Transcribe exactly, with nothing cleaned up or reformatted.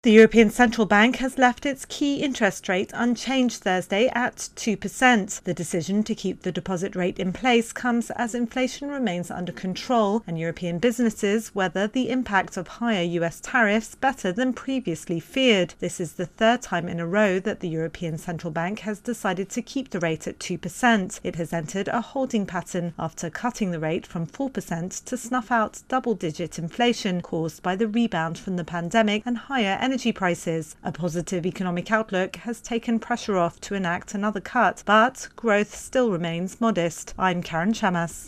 The European Central Bank has left its key interest rate unchanged Thursday at two percent. The decision to keep the deposit rate in place comes as inflation remains under control and European businesses weather the impact of higher U S tariffs better than previously feared. This is the third time in a row that the European Central Bank has decided to keep the rate at two percent. It has entered a holding pattern after cutting the rate from four percent to snuff out double-digit inflation caused by the rebound from the pandemic and higher energy energy prices. A positive economic outlook has taken pressure off to enact another cut, but growth still remains modest. I'm Karen Chamas.